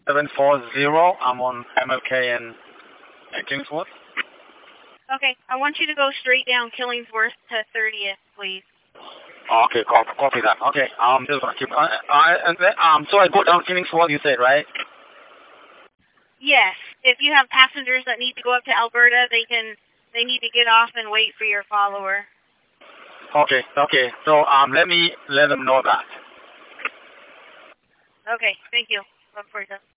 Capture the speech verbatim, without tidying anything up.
seven four zero. I'm on M L K and at Kingsworth. Okay, I want you to go straight down Killingsworth to thirtieth, please. Okay, copy, copy that. Okay, um, just gonna keep. Uh, I and then, um, so I go down Kingsworth. You said right? Yes. If you have passengers that need to go up to Alberta, they can. They need to get off and wait for your follower. Okay, okay. So um, let me let them know that. Okay, thank you. Look for it.